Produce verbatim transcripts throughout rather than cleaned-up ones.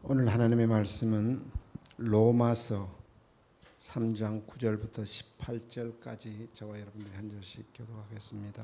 오늘 하나님의 말씀은 로마서 삼 장 구 절부터 십팔 절까지 저와 여러분들이 한 절씩 교독하겠습니다.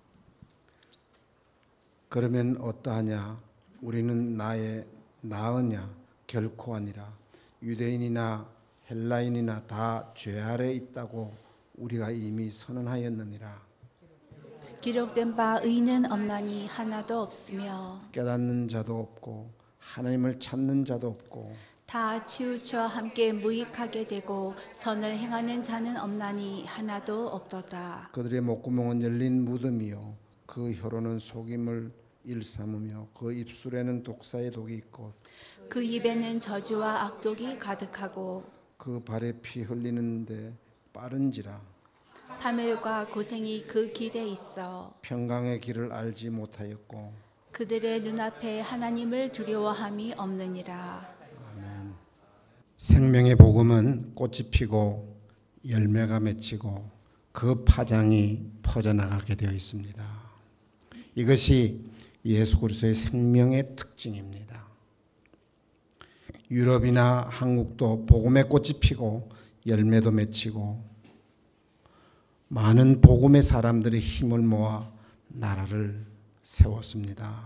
그러면 어떠하냐? 우리는 나의 나으냐? 결코 아니라. 유대인이나 헬라인이나 다 죄 아래 있다고 우리가 이미 선언하였느니라. 기록된 바 의는 없나니 하나도 없으며 깨닫는 자도 없고 하나님을 찾는 자도 없고 다 치우쳐 함께 무익하게 되고 선을 행하는 자는 없나니 하나도 없도다. 그들의 목구멍은 열린 무덤이요 그 혀로는 속임을 일삼으며 그 입술에는 독사의 독이 있고 그 입에는 저주와 악독이 가득하고 그 발에 피 흘리는데 빠른지라. 파멸과 고생이 그 길에 있어 평강의 길을 알지 못하였고 그들의 눈앞에 하나님을 두려워함이 없느니라. 아멘. 생명의 복음은 꽃이 피고 열매가 맺히고 그 파장이 퍼져나가게 되어 있습니다. 이것이 예수 그리스도의 생명의 특징입니다. 유럽이나 한국도 복음의 꽃이 피고 열매도 맺히고 많은 복음의 사람들이 힘을 모아 나라를 세웠습니다.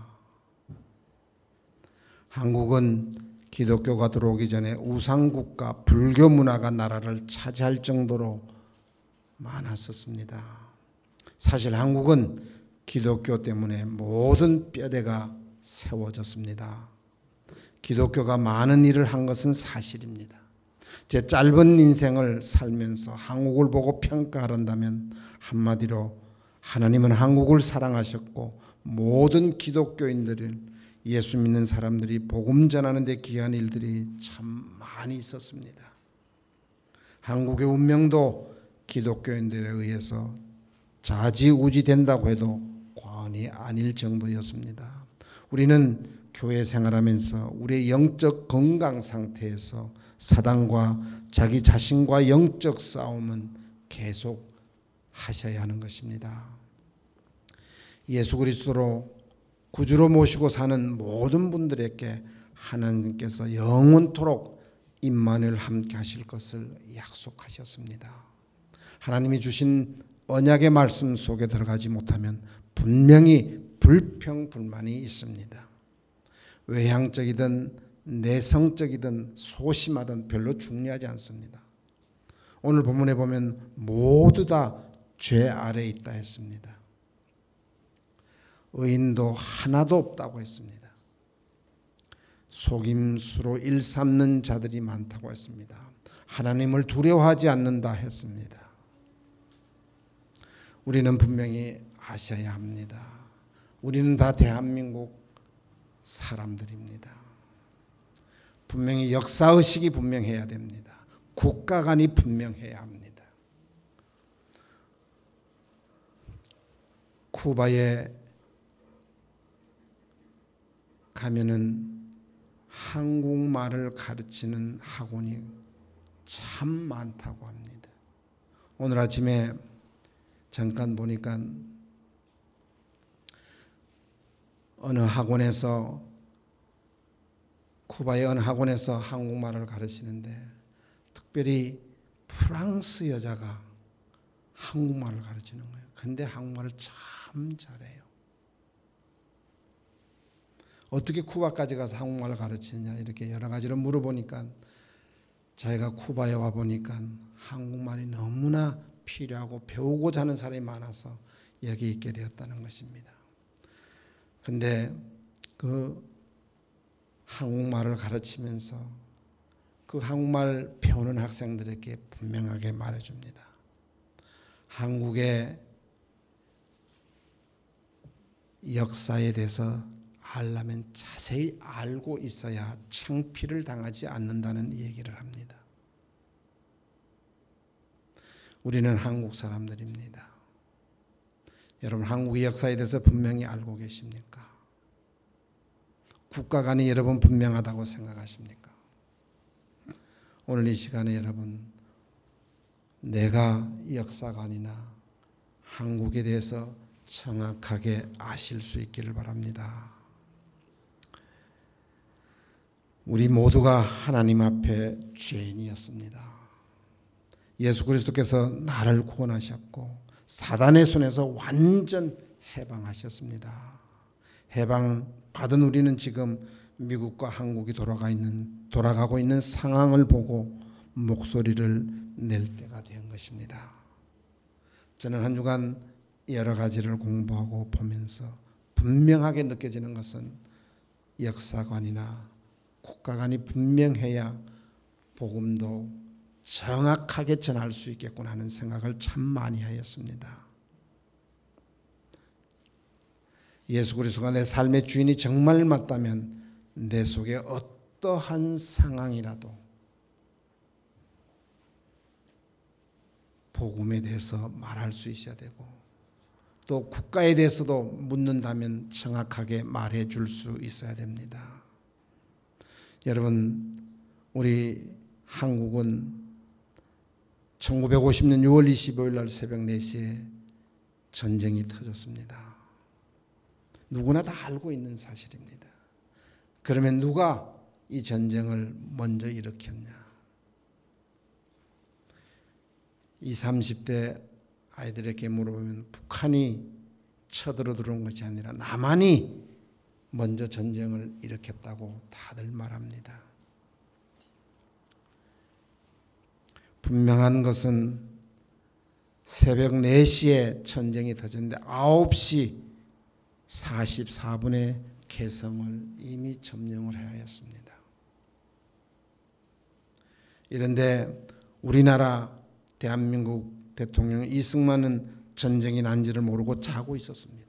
한국은 기독교가 들어오기 전에 우상국가 불교 문화가 나라를 차지할 정도로 많았었습니다. 사실 한국은 기독교 때문에 모든 뼈대가 세워졌습니다. 기독교가 많은 일을 한 것은 사실입니다. 제 짧은 인생을 살면서 한국을 보고 평가한다면 한마디로 하나님은 한국을 사랑하셨고 모든 기독교인들을 예수 믿는 사람들이 복음 전하는 데 귀한 일들이 참 많이 있었습니다. 한국의 운명도 기독교인들에 의해서 좌지우지 된다고 해도 과언이 아닐 정도였습니다. 우리는 교회 생활하면서 우리의 영적 건강 상태에서 사단과 자기 자신과 영적 싸움은 계속 하셔야 하는 것입니다. 예수 그리스도로 구주로 모시고 사는 모든 분들에게 하나님께서 영원토록 임마누엘 함께 하실 것을 약속하셨습니다. 하나님이 주신 언약의 말씀 속에 들어가지 못하면 분명히 불평불만이 있습니다. 외향적이든 내성적이든 소심하든 별로 중요하지 않습니다. 오늘 본문에 보면 모두 다 죄 아래에 있다 했습니다. 의인도 하나도 없다고 했습니다. 속임수로 일삼는 자들이 많다고 했습니다. 하나님을 두려워하지 않는다 했습니다. 우리는 분명히 아셔야 합니다. 우리는 다 대한민국 사람들입니다. 분명히 역사의식이 분명해야 됩니다. 국가관이 분명해야 합니다. 쿠바에 가면은 한국말을 가르치는 학원이 참 많다고 합니다. 오늘 아침에 잠깐 보니까 어느 학원에서 쿠바의 어느 학원에서 한국말을 가르치는데 특별히 프랑스 여자가 한국말을 가르치는 거예요. 근데 한국말을 참 잘해요. 어떻게 쿠바까지 가서 한국말을 가르치느냐 이렇게 여러 가지로 물어보니까 자기가 쿠바에 와 보니까 한국말이 너무나 필요하고 배우고자 하는 사람이 많아서 여기 있게 되었다는 것입니다. 근데 그 한국말을 가르치면서 그 한국말 배우는 학생들에게 분명하게 말해줍니다. 한국의 역사에 대해서 알려면 자세히 알고 있어야 창피를 당하지 않는다는 얘기를 합니다. 우리는 한국 사람들입니다. 여러분 한국의 역사에 대해서 분명히 알고 계십니까? 국가관이 여러분 분명하다고 생각하십니까? 오늘 이 시간에 여러분 내가 역사관이나 한국에 대해서 정확하게 아실 수 있기를 바랍니다. 우리 모두가 하나님 앞에 죄인이었습니다. 예수 그리스도께서 나를 구원하셨고 사단의 손에서 완전 해방하셨습니다. 해방받은 우리는 지금 미국과 한국이 돌아가 있는, 돌아가고 있는 상황을 보고 목소리를 낼 때가 된 것입니다. 저는 한 주간 여러 가지를 공부하고 보면서 분명하게 느껴지는 것은 역사관이나 국가관이 분명해야 복음도 정확하게 전할 수 있겠구나 하는 생각을 참 많이 하였습니다. 예수 그리스도가 내 삶의 주인이 정말 맞다면 내 속에 어떠한 상황이라도 복음에 대해서 말할 수 있어야 되고 또 국가에 대해서도 묻는다면 정확하게 말해 줄 수 있어야 됩니다. 여러분, 우리 한국은 천구백오십 년 유월 이십오일 날 새벽 네 시에 전쟁이 터졌습니다. 누구나 다 알고 있는 사실입니다. 그러면 누가 이 전쟁을 먼저 일으켰냐? 이십, 삼십 대 아이들에게 물어보면 북한이 쳐들어 들어온 것이 아니라 남한이 먼저 전쟁을 일으켰다고 다들 말합니다. 분명한 것은 새벽 네 시에 전쟁이 터졌는데 아홉 시 사십사 분에 개성을 이미 점령을 해야 했습니다. 이런데 우리나라 대한민국 대통령 이승만은 전쟁이 난지를 모르고 자고 있었습니다.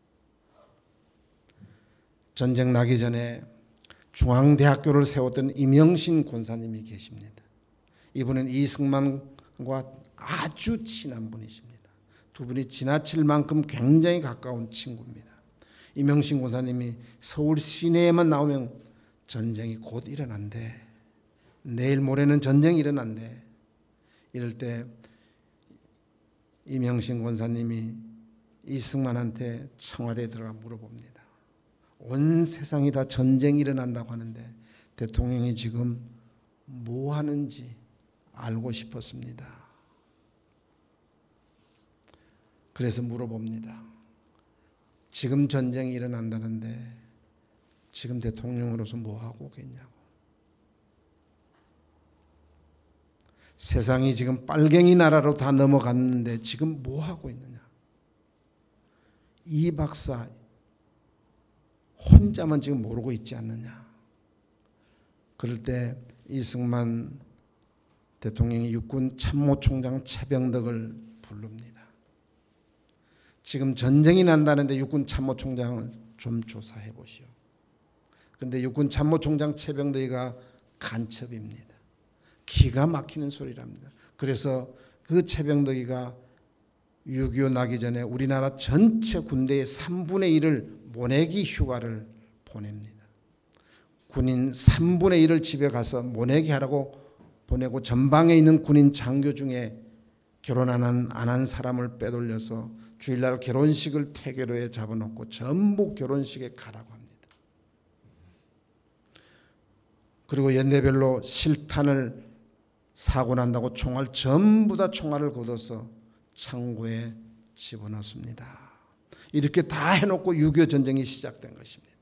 전쟁 나기 전에 중앙대학교를 세웠던 임영신 권사님이 계십니다. 이분은 이승만과 아주 친한 분이십니다. 두 분이 지나칠 만큼 굉장히 가까운 친구입니다. 임영신 권사님이 서울 시내에만 나오면 전쟁이 곧 일어난대. 내일 모레는 전쟁이 일어난대. 이럴 때 임영신 권사님이 이승만한테 청와대에 들어가 물어봅니다. 온 세상이 다 전쟁이 일어난다고 하는데 대통령이 지금 뭐 하는지 알고 싶었습니다. 그래서 물어봅니다. 지금 전쟁이 일어난다는데 지금 대통령으로서 뭐 하고 계냐고. 세상이 지금 빨갱이 나라로 다 넘어갔는데 지금 뭐 하고 있느냐. 이 박사 혼자만 지금 모르고 있지 않느냐. 그럴 때 이승만 대통령이 육군 참모총장 최병덕을 부릅니다. 지금 전쟁이 난다는데 육군 참모총장을 좀 조사해 보시오. 그런데 육군 참모총장 최병덕이가 간첩입니다. 기가 막히는 소리랍니다. 그래서 그 최병덕이가 육이오 나기 전에 우리나라 전체 군대의 삼분의 일을 모내기 휴가를 보냅니다. 군인 삼분의 일을 집에 가서 모내기 하라고 보내고 전방에 있는 군인 장교 중에 결혼 안 한, 안 한 사람을 빼돌려서 주일날 결혼식을 퇴계로에 잡아놓고 전부 결혼식에 가라고 합니다. 그리고 연대별로 실탄을 사고 난다고 총알 전부 다 총알을 걷어서 창고에 집어넣습니다. 이렇게 다 해놓고 육이오 전쟁이 시작된 것입니다.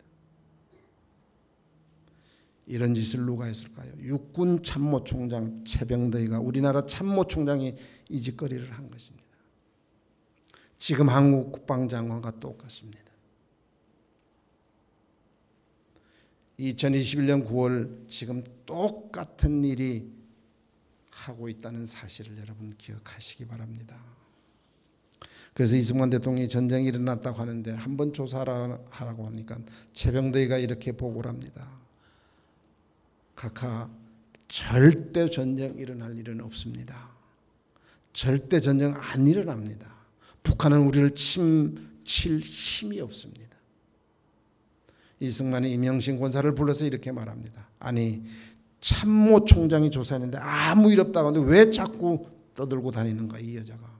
이런 짓을 누가 했을까요? 육군 참모총장 최병덕이가 우리나라 참모총장이 이 짓거리를 한 것입니다. 지금 한국 국방장관과 똑같습니다. 이천이십일 년 구월 지금 똑같은 일이 하고 있다는 사실을 여러분 기억하시기 바랍니다. 그래서 이승만 대통령이 전쟁이 일어났다고 하는데 한번 조사하라고 하니까 최병덕이가 이렇게 보고를 합니다. 각하, 절대 전쟁 일어날 일은 없습니다. 절대 전쟁 안 일어납니다. 북한은 우리를 침칠 힘이 없습니다. 이승만이 임영신 권사를 불러서 이렇게 말합니다. 아니, 참모총장이 조사했는데 아무 일 없다고 하는데 왜 자꾸 떠들고 다니는가 이 여자가.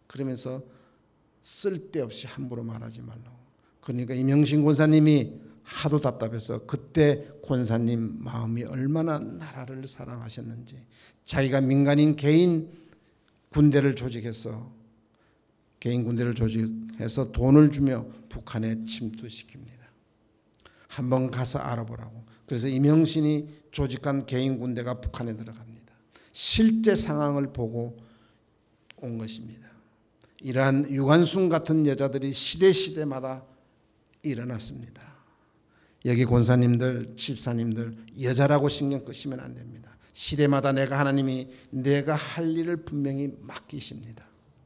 그러면서 쓸데없이 함부로 말하지 말라고. 그러니까 임영신 권사님이 하도 답답해서 그때 권사님 마음이 얼마나 나라를 사랑하셨는지 자기가 민간인 개인 군대를 조직해서 개인 군대를 조직해서 돈을 주며 북한에 침투시킵니다. 한번 가서 알아보라고. 그래서 이명신이 조직한 개인 군대가 북한에 들어갑니다. 실제 상황을 보고 온 것입니다. 이러한 유관순 같은 여자들이 시대 시대마다 일어났습니다. 여기 권사님들, 집사님들 여자라고 신경 끄시면 안 됩니다. 시대마다 내가 하나님이 내가 할 일을 분명히 맡기십니다.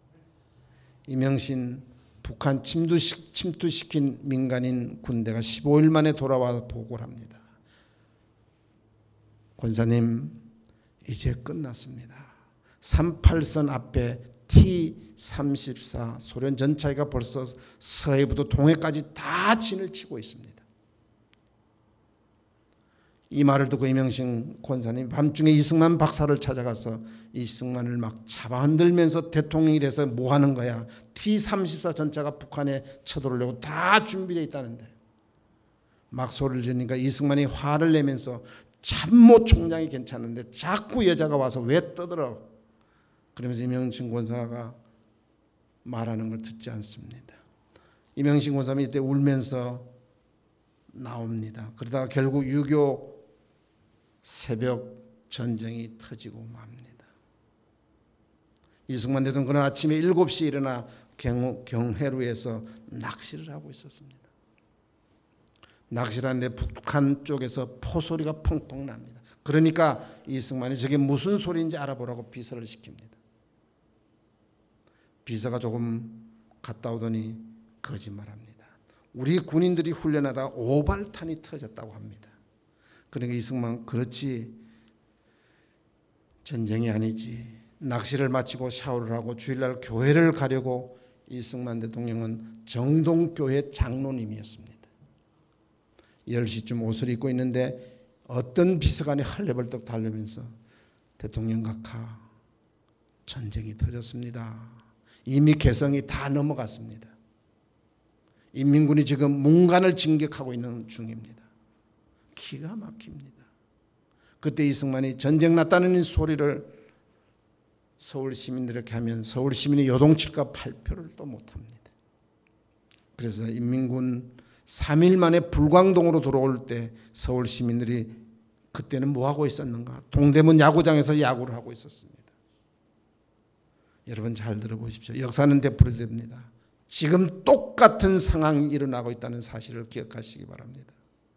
이명신 북한 침투시, 침투시킨 민간인 군대가 십오 일 만에 돌아와 보고를 합니다. 권사님 이제 끝났습니다. 삼팔선 앞에 티 삼십사 소련 전차기가 벌써 서해부터 동해까지 다 진을 치고 있습니다. 이 말을 듣고 이명신 권사님 밤중에 이승만 박사를 찾아가서 이승만을 막 잡아 흔들면서 대통령이 돼서 뭐 하는 거야. 티 삼십사 전차가 북한에 쳐들어오려고 다 준비되어 있다는데 막 소리를 지르니까 이승만이 화를 내면서 참모 총장이 괜찮은데 자꾸 여자가 와서 왜 떠들어. 그러면서 이명신 권사가 말하는 걸 듣지 않습니다. 이명신 권사는 이때 울면서 나옵니다. 그러다가 결국 유교 새벽 전쟁이 터지고 맙니다. 이승만 대통령은 그날 아침에 일곱 시에 일어나 경, 경회루에서 낚시를 하고 있었습니다. 낚시를 하는데 북한 쪽에서 포소리가 펑펑 납니다. 그러니까 이승만이 저게 무슨 소리인지 알아보라고 비서를 시킵니다. 비서가 조금 갔다 오더니 거짓말합니다. 우리 군인들이 훈련하다 오발탄이 터졌다고 합니다. 그러니까 이승만 그렇지 전쟁이 아니지. 낚시를 마치고 샤워를 하고 주일날 교회를 가려고 이승만 대통령은 정동교회 장로님이었습니다. 열 시쯤 옷을 입고 있는데 어떤 비서관이 헐레벌떡 달려면서 대통령 각하 전쟁이 터졌습니다. 이미 개성이 다 넘어갔습니다. 인민군이 지금 문간을 진격하고 있는 중입니다. 기가 막힙니다. 그때 이승만이 전쟁 났다는 소리를 서울 시민들에게 하면 서울 시민이 요동칠까 발표를 또 못합니다. 그래서 인민군 삼 일 만에 불광동으로 들어올 때 서울 시민들이 그때는 뭐하고 있었는가? 동대문 야구장에서 야구를 하고 있었습니다. 여러분 잘 들어보십시오. 역사는 되풀이됩니다. 지금 똑같은 상황이 일어나고 있다는 사실을 기억하시기 바랍니다.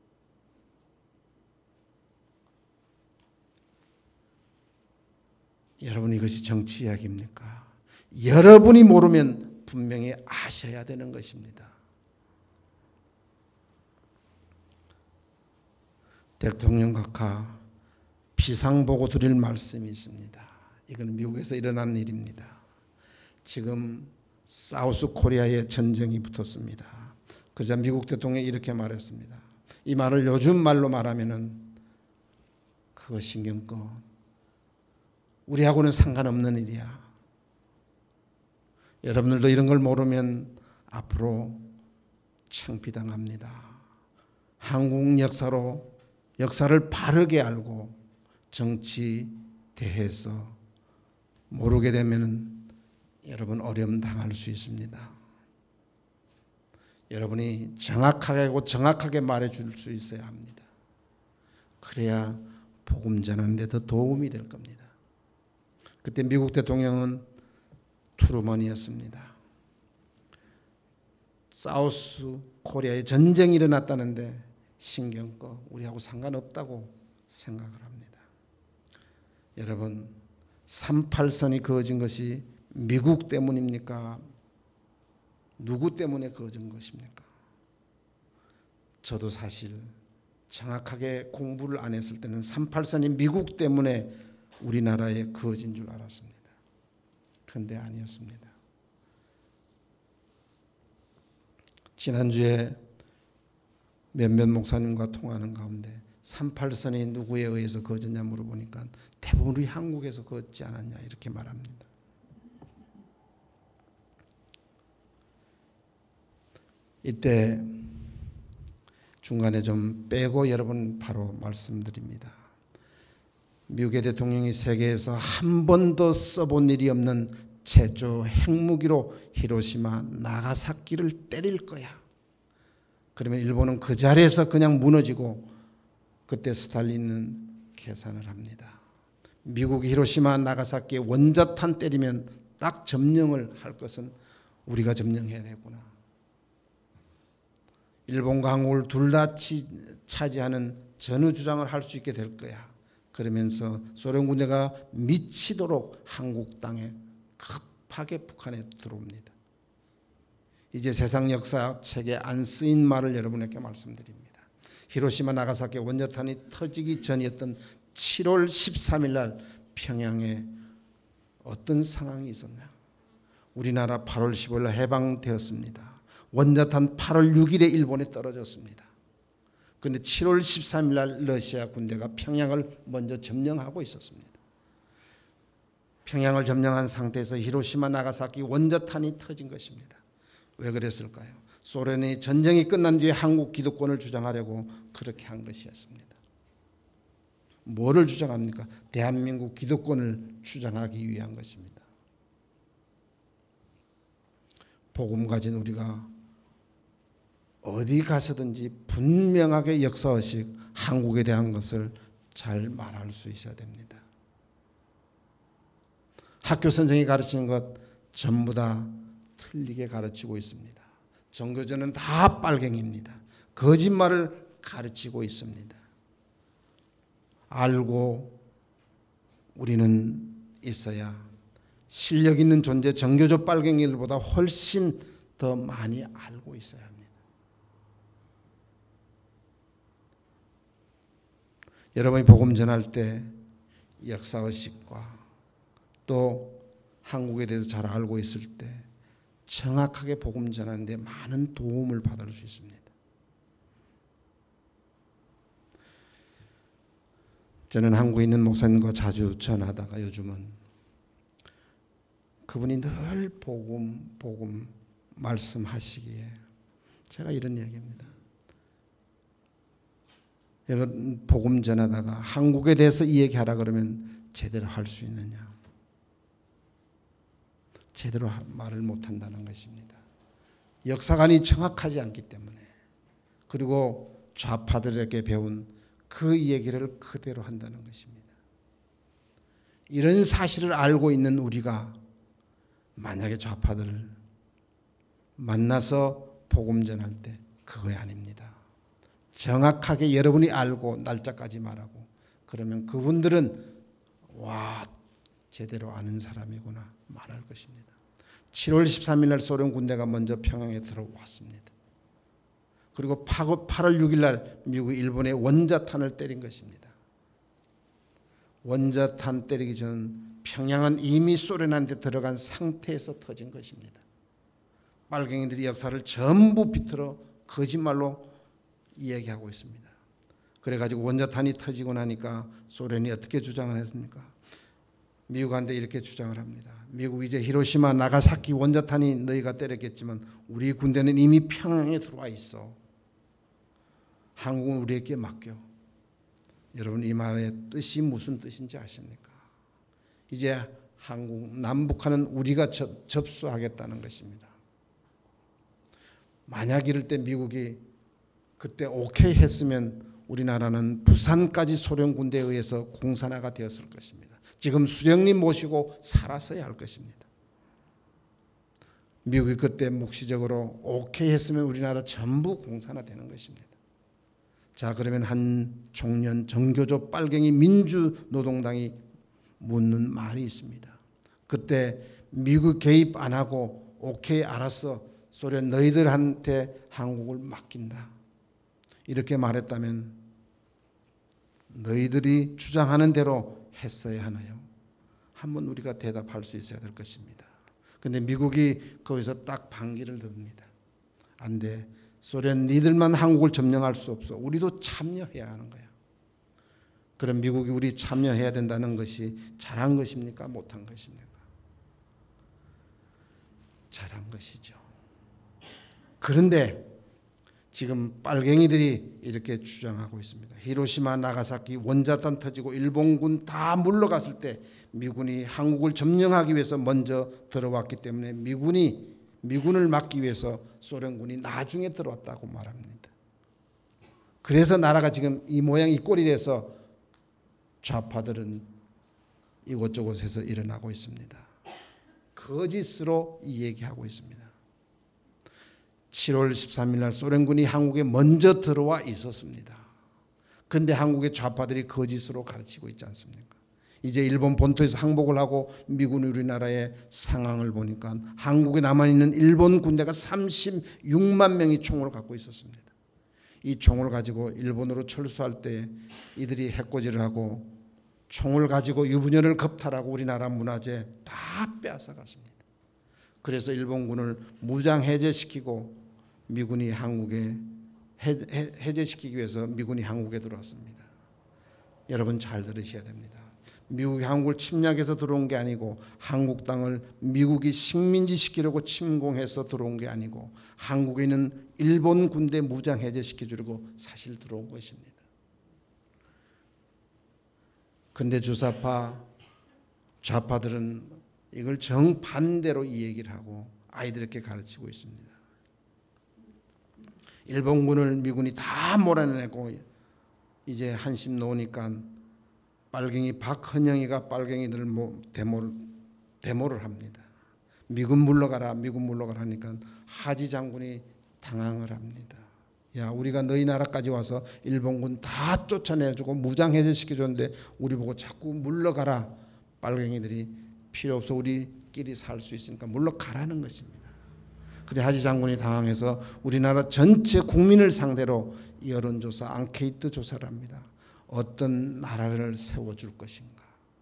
여러분 이것이 정치 이야기입니까? 여러분이 모르면 분명히 아셔야 되는 것입니다. 대통령 각하 비상 보고 드릴 말씀이 있습니다. 이건 미국에서 일어난 일입니다. 지금 사우스 코리아에 전쟁이 붙었습니다. 그래서 미국 대통령이 이렇게 말했습니다. 이 말을 요즘 말로 말하면은 그거 신경 꺼. 우리하고는 상관없는 일이야. 여러분들도 이런 걸 모르면 앞으로 창피당합니다. 한국 역사로 역사를 바르게 알고 정치 대해서 모르게 되면 여러분 어려움 당할 수 있습니다. 여러분이 정확하게 하고 정확하게 말해줄 수 있어야 합니다. 그래야 복음 전하는 데 더 도움이 될 겁니다. 그때 미국 대통령은 트루먼이었습니다. 사우스 코리아에 전쟁이 일어났다는데 신경 꺼. 우리하고 상관없다고 생각을 합니다. 여러분 삼팔선이 그어진 것이 미국 때문입니까? 누구 때문에 그어진 것입니까? 저도 사실 정확하게 공부를 안 했을 때는 삼팔선이 미국 때문에 우리나라에 그어진 줄 알았습니다. 그런데 아니었습니다. 지난주에 몇몇 목사님과 통화하는 가운데 삼팔선이 누구에 의해서 그어졌냐 물어보니까 대부분 우리 한국에서 그었지 않았냐 이렇게 말합니다. 이때 중간에 좀 빼고 여러분 바로 말씀드립니다. 미국의 대통령이 세계에서 한 번도 써본 일이 없는 최초 핵무기로 히로시마 나가사키를 때릴 거야. 그러면 일본은 그 자리에서 그냥 무너지고, 그때 스탈린은 계산을 합니다. 미국이 히로시마 나가사키에 원자탄 때리면 딱 점령을 할 것은 우리가 점령해야 되구나. 일본과 한국을 둘 다 차지하는 전후 주장을 할 수 있게 될 거야. 그러면서 소련 군대가 미치도록 한국 땅에 급하게 북한에 들어옵니다. 이제 세상 역사책에 안 쓰인 말을 여러분에게 말씀드립니다. 히로시마 나가사키 원자탄이 터지기 전이었던 칠월 십삼일 날 평양에 어떤 상황이 있었냐? 우리나라 팔월 십오일 날 해방되었습니다. 원자탄 팔월 육일에 일본에 떨어졌습니다. 그런데 칠월 십삼일 날 러시아 군대가 평양을 먼저 점령하고 있었습니다. 평양을 점령한 상태에서 히로시마 나가사키 원자탄이 터진 것입니다. 왜 그랬을까요? 소련이 전쟁이 끝난 뒤에 한국 기득권을 주장하려고 그렇게 한 것이었습니다. 뭐를 주장합니까? 대한민국 기득권을 주장하기 위한 것입니다. 복음 가진 우리가 어디 가서든지 분명하게 역사의식, 한국에 대한 것을 잘 말할 수 있어야 됩니다. 학교 선생이 가르치는 것 전부 다 틀리게 가르치고 있습니다. 전교조는 다 빨갱이입니다. 거짓말을 가르치고 있습니다. 알고 우리는 있어야 실력 있는 존재 전교조 빨갱이들보다 훨씬 더 많이 알고 있어야 합니다. 여러분이 복음 전할 때 역사의식과 또 한국에 대해서 잘 알고 있을 때 정확하게 복음 전하는 데 많은 도움을 받을 수 있습니다. 저는 한국에 있는 목사님과 자주 전하다가 요즘은 그분이 늘 복음 복음 말씀하시기에 제가 이런 얘기합니다. 복음 전하다가 한국에 대해서 이 얘기하라 그러면 제대로 할 수 있느냐? 제대로 말을 못한다는 것입니다. 역사관이 정확하지 않기 때문에, 그리고 좌파들에게 배운 그 얘기를 그대로 한다는 것입니다. 이런 사실을 알고 있는 우리가 만약에 좌파들을 만나서 복음 전할 때 그거 아닙니다. 정확하게 여러분이 알고 날짜까지 말하고, 그러면 그분들은 와 제대로 아는 사람이구나 말할 것입니다. 칠월 십삼일 날 소련 군대가 먼저 평양에 들어왔습니다. 그리고 팔월 육일 날 미국이 일본의 원자탄을 때린 것입니다. 원자탄 때리기 전 평양은 이미 소련한테 들어간 상태에서 터진 것입니다. 빨갱이들이 역사를 전부 비틀어 거짓말로 이야기하고 있습니다. 그래가지고 원자탄이 터지고 나니까 소련이 어떻게 주장을 했습니까? 미국한테 이렇게 주장을 합니다. 미국 이제 히로시마 나가사키 원자탄이 너희가 때렸겠지만 우리 군대는 이미 평양에 들어와 있어. 한국은 우리에게 맡겨. 여러분 이 말의 뜻이 무슨 뜻인지 아십니까? 이제 한국 남북한은 우리가 접, 접수하겠다는 것입니다. 만약 이럴 때 미국이 그때 오케이 했으면 우리나라는 부산까지 소련 군대에 의해서 공산화가 되었을 것입니다. 지금 수령님 모시고 살았어야 할 것입니다. 미국이 그때 묵시적으로 오케이 했으면 우리나라 전부 공산화 되는 것입니다. 자, 그러면 한 청년 정교조 빨갱이 민주노동당이 묻는 말이 있습니다. 그때 미국 개입 안 하고 오케이 알았어, 소련 너희들한테 한국을 맡긴다, 이렇게 말했다면 너희들이 주장하는 대로 했어야 하나요? 한번 우리가 대답할 수 있어야 될 것입니다. 그런데 미국이 거기서 딱 반기를 듭니다. 안 돼. 소련 니들만 한국을 점령할 수 없어. 우리도 참여해야 하는 거야. 그럼 미국이 우리 참여해야 된다는 것이 잘한 것입니까? 못한 것입니까? 잘한 것이죠. 그런데 지금 빨갱이들이 이렇게 주장하고 있습니다. 히로시마 나가사키 원자탄 터지고 일본군 다 물러갔을 때 미군이 한국을 점령하기 위해서 먼저 들어왔기 때문에 미군이 미군을 막기 위해서 소련군이 나중에 들어왔다고 말합니다. 그래서 나라가 지금 이 모양 이 꼴이 돼서 좌파들은 이곳저곳에서 일어나고 있습니다. 거짓으로 이 얘기하고 있습니다. 칠월 십삼일 날 소련군이 한국에 먼저 들어와 있었습니다. 그런데 한국의 좌파들이 거짓으로 가르치고 있지 않습니까? 이제 일본 본토에서 항복을 하고 미군이 우리나라의 상황을 보니까 한국에 남아있는 일본 군대가 삼십육만 명이 총을 갖고 있었습니다. 이 총을 가지고 일본으로 철수할 때 이들이 해코지를 하고 총을 가지고 유부녀를 겁탈하고 우리나라 문화재 다 빼앗아갔습니다. 그래서 일본군을 무장 해제시키고 미군이 한국에 해제시키기 위해서 미군이 한국에 들어왔습니다. 여러분 잘 들으셔야 됩니다. 미국이 한국을 침략해서 들어온 게 아니고 한국 땅을 미국이 식민지 시키려고 침공해서 들어온 게 아니고 한국에 있는 일본 군대 무장 해제시켜주려고 사실 들어온 것입니다. 근데 주사파 좌파들은 이걸 정반대로 이 얘기를 하고 아이들에게 가르치고 있습니다. 일본군을 미군이 다 몰아내고 이제 한심 놓으니까 빨갱이 박헌영이가 빨갱이들 데모를, 데모를 합니다. 미군 물러가라 미군 물러가라 하니까 하지 장군이 당황을 합니다. 야, 우리가 너희 나라까지 와서 일본군 다 쫓아내주고 무장해제시켜줬는데 우리 보고 자꾸 물러가라. 빨갱이들이 필요 없어 우리끼리 살 수 있으니까 물러가라는 것입니다. 그래 하지 장군이 당황해서 우리나라 전체 국민을 상대로 여론조사 앙케이트 조사를 합니다. 어떤 나라를 세워줄 것인가.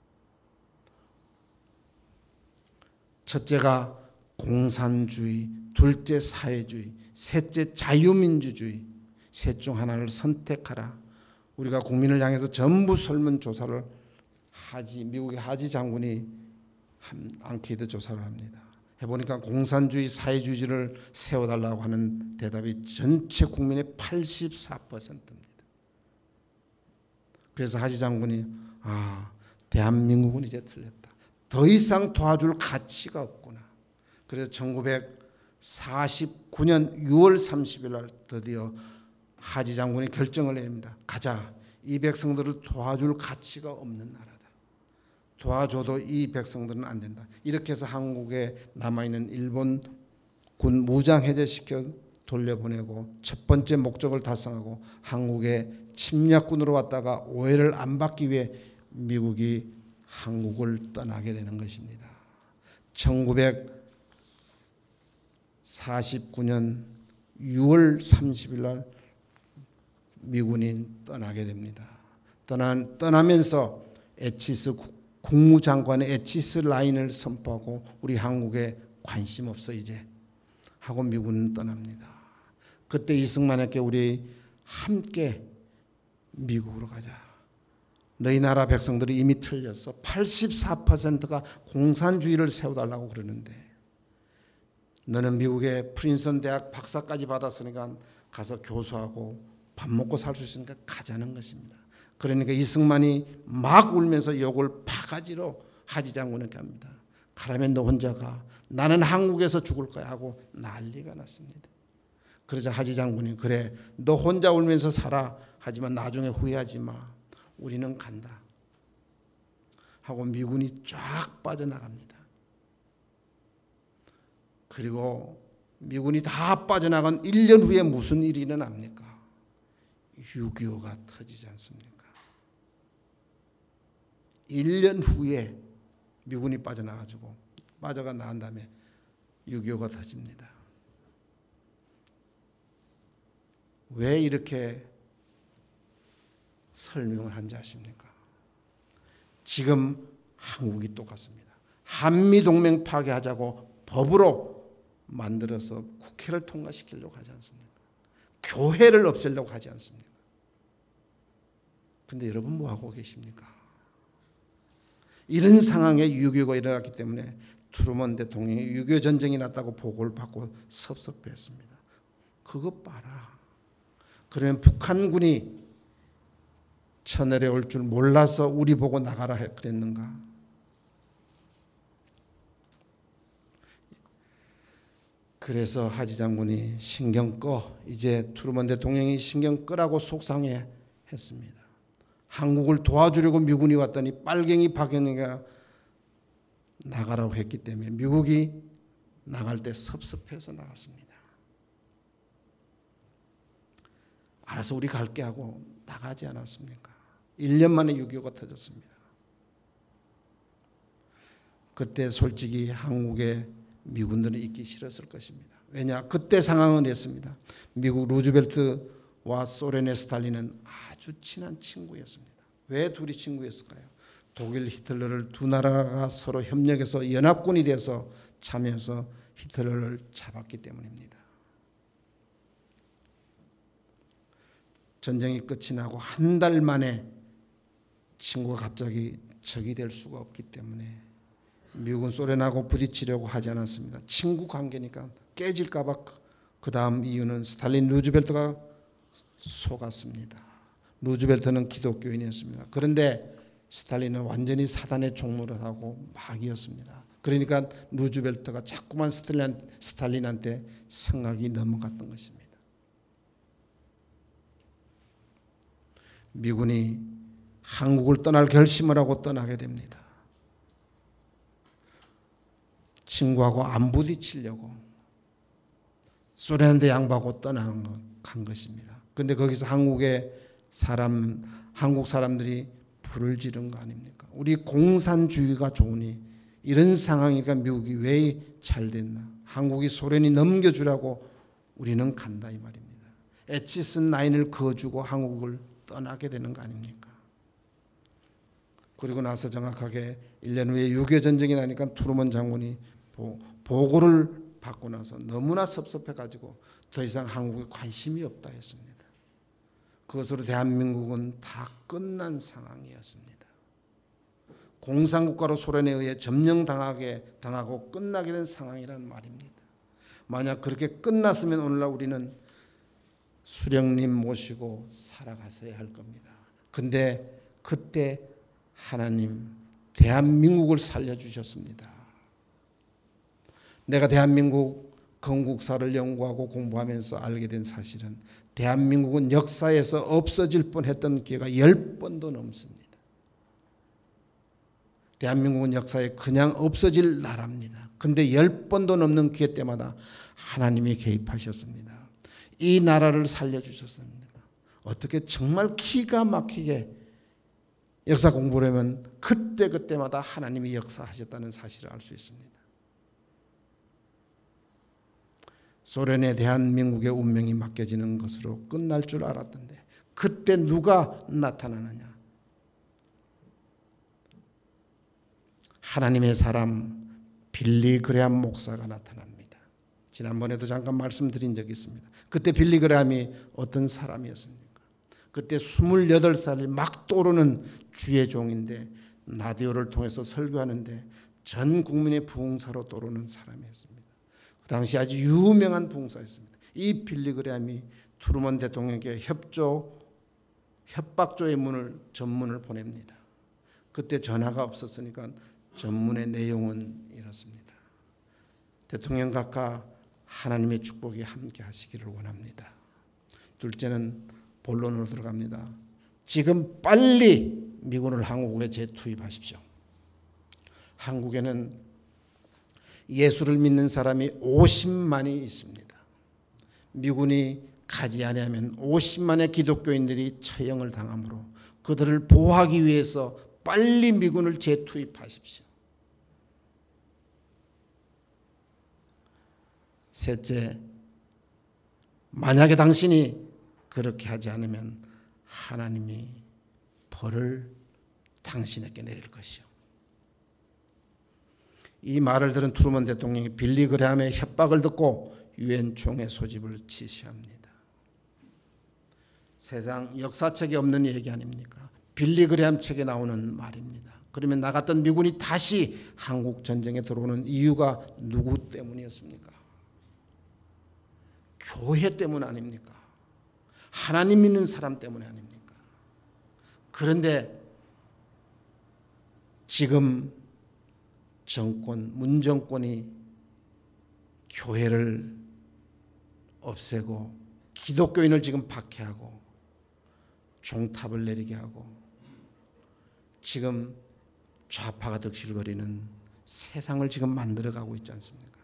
첫째가 공산주의, 둘째 사회주의, 셋째 자유민주주의. 셋 중 하나를 선택하라. 우리가 국민을 향해서 전부 설문조사를 하지 미국의 하지 장군이 한 앙케이트 조사를 합니다. 해보니까 공산주의, 사회주의를 세워달라고 하는 대답이 전체 국민의 팔십사 퍼센트입니다. 그래서 하지 장군이 아, 대한민국은 이제 틀렸다. 더 이상 도와줄 가치가 없구나. 그래서 천구백사십구 년 유월 삼십일 날 드디어 하지 장군이 결정을 내립니다. 가자. 이 백성들을 도와줄 가치가 없는 나라다. 도와줘도 이 백성들은 안 된다. 이렇게 해서 한국에 남아있는 일본 군 무장 해제시켜 돌려보내고 첫 번째 목적을 달성하고 한국에 침략군으로 왔다가 오해를 안 받기 위해 미국이 한국을 떠나게 되는 것입니다. 천구백사십구 년 유월 삼십일 날 미군이 떠나게 됩니다. 떠난, 떠나면서 에치스 국무장관의 에치스 라인을 선포하고 우리 한국에 관심 없어 이제 하고 미군은 떠납니다. 그때 이승만에게 우리 함께 미국으로 가자. 너희 나라 백성들이 이미 틀렸어. 팔십사 퍼센트가 공산주의를 세워달라고 그러는데 너는 미국의 프린스턴 대학 박사까지 받았으니까 가서 교수하고 밥 먹고 살 수 있으니까 가자는 것입니다. 그러니까 이승만이 막 울면서 욕을 바가지로 하지 장군에게 합니다. 가라면 너 혼자 가. 나는 한국에서 죽을 거야 하고 난리가 났습니다. 그러자 하지 장군이 그래 너 혼자 울면서 살아. 하지만 나중에 후회하지 마. 우리는 간다. 하고 미군이 쫙 빠져나갑니다. 그리고 미군이 다 빠져나간 일 년 후에 무슨 일이 일어납니까? 육이오가 터지지 않습니까? 일 년 후에 미군이 빠져나가지고 빠져가 나간 다음에 육이오가 터집니다. 왜 이렇게 설명을 한지 아십니까? 지금 한국이 똑같습니다. 한미동맹 파괴하자고 법으로 만들어서 국회를 통과시키려고 하지 않습니까? 교회를 없애려고 하지 않습니까? 근데 여러분 뭐 하고 계십니까? 이런 상황에 육이오가 일어났기 때문에 트루먼 대통령이 육이오 전쟁이 났다고 보고를 받고 섭섭했습니다. 그것 봐라. 그러면 북한군이 쳐내려올 줄 몰라서 우리 보고 나가라 그랬는가? 그래서 하지 장군이 신경 꺼, 이제 트루먼 대통령이 신경 끄라고 속상해 했습니다. 한국을 도와주려고 미군이 왔더니 빨갱이 박영희가 나가라고 했기 때문에 미국이 나갈 때 섭섭해서 나갔습니다. 알아서 우리 갈게 하고 나가지 않았습니까? 일 년 만에 육이오가 터졌습니다. 그때 솔직히 한국에 미군들은 있기 싫었을 것입니다. 왜냐? 그때 상황은 이랬습니다. 미국 루즈벨트와 소련의 스탈린은 아주 친한 친구였습니다. 왜 둘이 친구였을까요? 독일 히틀러를 두 나라가 서로 협력해서 연합군이 돼서 참여해서 히틀러를 잡았기 때문입니다. 전쟁이 끝이 나고 한 달 만에 친구가 갑자기 적이 될 수가 없기 때문에 미국은 소련하고 부딪히려고 하지 않았습니다. 친구 관계니까 깨질까 봐. 그 다음 이유는 스탈린 루즈벨트가 속았습니다. 루즈벨트는 기독교인이었습니다. 그런데 스탈린은 완전히 사단의 종로를 하고 마귀였습니다. 그러니까 루즈벨트가 자꾸만 스탈린, 스탈린한테 생각이 넘어갔던 것입니다. 미군이 한국을 떠날 결심을 하고 떠나게 됩니다. 친구하고 안 부딪히려고 소련한테 양보하고 떠나는 간 것입니다. 그런데 거기서 한국의 사람, 한국 사람들이 불을 지른 거 아닙니까? 우리 공산주의가 좋으니 이런 상황이니까 미국이 왜 잘 됐나? 한국이 소련이 넘겨주라고 우리는 간다 이 말입니다. 에치슨 라인을 그어주고 한국을 떠나게 되는 거 아닙니까? 그리고 나서 정확하게 일 년 후에 육이오 전쟁이 나니까 트루먼 장군이 보고를 받고 나서 너무나 섭섭해가지고 더 이상 한국에 관심이 없다 했습니다. 그것으로 대한민국은 다 끝난 상황이었습니다. 공산국가로 소련에 의해 점령당하게 당하고 끝나게 된 상황이란 말입니다. 만약 그렇게 끝났으면 오늘날 우리는 수령님 모시고 살아가셔야 할 겁니다. 근데 그때 하나님 대한민국을 살려주셨습니다. 내가 대한민국 건국사를 연구하고 공부하면서 알게 된 사실은 대한민국은 역사에서 없어질 뻔했던 기회가 열 번도 넘습니다. 대한민국은 역사에 그냥 없어질 나라입니다. 근데 열 번도 넘는 기회 때마다 하나님이 개입하셨습니다. 이 나라를 살려주셨습니다. 어떻게 정말 기가 막히게 역사 공부를 하면 그때 그때마다 하나님이 역사하셨다는 사실을 알 수 있습니다. 소련에 대한민국의 운명이 맡겨지는 것으로 끝날 줄 알았던데 그때 누가 나타나느냐? 하나님의 사람 빌리 그레함 목사가 나타납니다. 지난번에도 잠깐 말씀드린 적이 있습니다. 그때 빌리 그레함이 어떤 사람이었습니까? 그때 스물여덟 살이 막 떠오르는 주의 종인데 라디오를 통해서 설교하는데 전 국민의 부흥사로 떠오르는 사람이었습니다. 그 당시 아주 유명한 부흥사였습니다. 이 빌리 그레함이 트루먼 대통령에게 협조, 협박조의 문을 전문을 보냅니다. 그때 전화가 없었으니까 전문의 내용은 이렇습니다. 대통령 각하 하나님의 축복이 함께 하시기를 원합니다. 둘째는 본론으로 들어갑니다. 지금 빨리 미군을 한국에 재투입하십시오. 한국에는 예수를 믿는 사람이 오십만이 있습니다. 미군이 가지 아니하면 오십만의 기독교인들이 처형을 당하므로 그들을 보호하기 위해서 빨리 미군을 재투입하십시오. 셋째, 만약에 당신이 그렇게 하지 않으면 하나님이 벌을 당신에게 내릴 것이요. 이 말을 들은 트루먼 대통령이 빌리 그레함의 협박을 듣고 유엔 총회 소집을 지시합니다. 세상 역사책에 없는 얘기 아닙니까? 빌리 그레함 책에 나오는 말입니다. 그러면 나갔던 미군이 다시 한국 전쟁에 들어오는 이유가 누구 때문이었습니까? 교회 때문 아닙니까? 하나님 믿는 사람 때문에 아닙니까? 그런데 지금 정권, 문정권이 교회를 없애고 기독교인을 지금 박해하고 종탑을 내리게 하고 지금 좌파가 득실거리는 세상을 지금 만들어가고 있지 않습니까?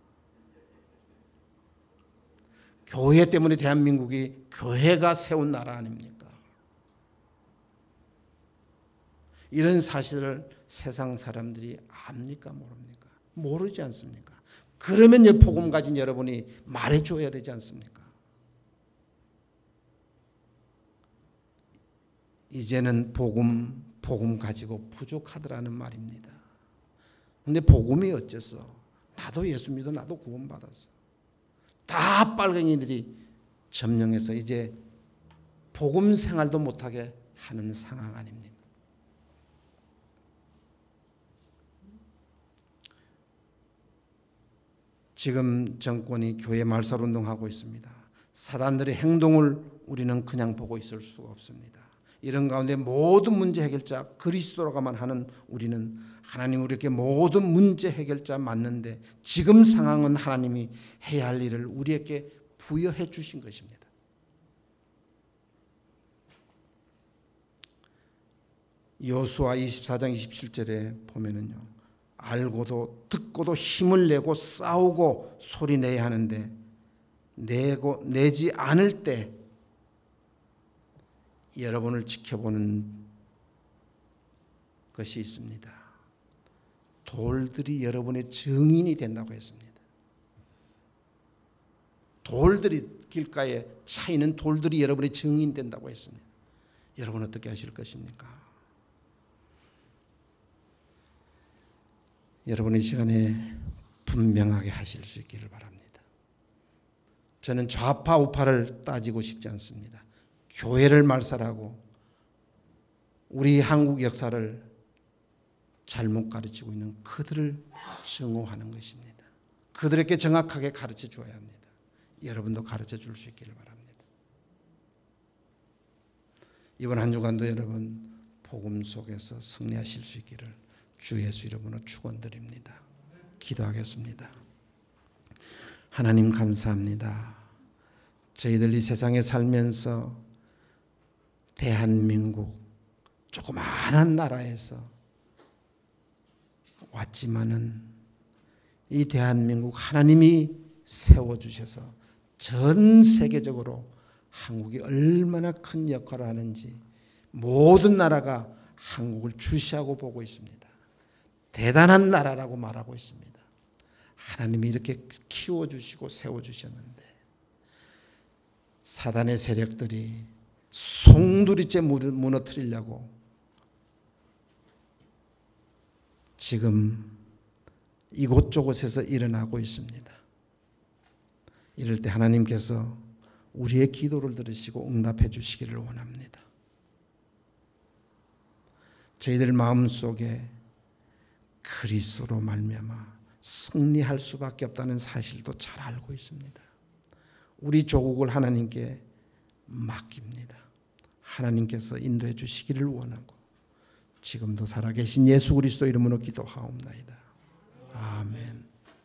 교회 때문에 대한민국이 교회가 세운 나라 아닙니까? 이런 사실을 세상 사람들이 압니까 모릅니까? 모르지 않습니까? 그러면 이 복음 가진 여러분이 말해줘야 되지 않습니까? 이제는 복음, 복음 가지고 부족하더라는 말입니다. 근데 복음이 어째서? 나도 예수 믿어, 나도 구원받았어. 다 빨갱이들이 점령해서 이제 복음 생활도 못하게 하는 상황 아닙니까? 지금 정권이 교회 말살운동하고 있습니다. 사단들의 행동을 우리는 그냥 보고 있을 수가 없습니다. 이런 가운데 모든 문제 해결자 그리스도라고만 하는 우리는 하나님 우리에게 모든 문제 해결자 맞는데 지금 상황은 하나님이 해야 할 일을 우리에게 부여해 주신 것입니다. 여호수아 이십사 장 이십칠 절에 보면은요, 알고도 듣고도 힘을 내고 싸우고 소리 내야 하는데 내고 내지 않을 때 여러분을 지켜보는 것이 있습니다. 돌들이 여러분의 증인이 된다고 했습니다. 돌들이 길가에 차 있는 돌들이 여러분의 증인 된다고 했습니다. 여러분 어떻게 하실 것입니까? 여러분 이 시간에 분명하게 하실 수 있기를 바랍니다. 저는 좌파 우파를 따지고 싶지 않습니다. 교회를 말살하고 우리 한국 역사를 잘못 가르치고 있는 그들을 증오하는 것입니다. 그들에게 정확하게 가르쳐 줘야 합니다. 여러분도 가르쳐 줄 수 있기를 바랍니다. 이번 한 주간도 여러분 복음 속에서 승리하실 수 있기를 주 예수 이름으로 축원드립니다. 기도하겠습니다. 하나님 감사합니다. 저희들 이 세상에 살면서 대한민국 조그마한 나라에서 왔지만은 이 대한민국 하나님이 세워주셔서 전 세계적으로 한국이 얼마나 큰 역할을 하는지 모든 나라가 한국을 주시하고 보고 있습니다. 대단한 나라라고 말하고 있습니다. 하나님이 이렇게 키워주시고 세워주셨는데 사단의 세력들이 송두리째 무너뜨리려고 지금 이곳저곳에서 일어나고 있습니다. 이럴 때 하나님께서 우리의 기도를 들으시고 응답해 주시기를 원합니다. 저희들 마음속에 그리스도로 말미암아 승리할 수밖에 없다는 사실도 잘 알고 있습니다. 우리 조국을 하나님께 맡깁니다. 하나님께서 인도해 주시기를 원하고 지금도 살아계신 예수 그리스도 이름으로 기도하옵나이다. 아멘.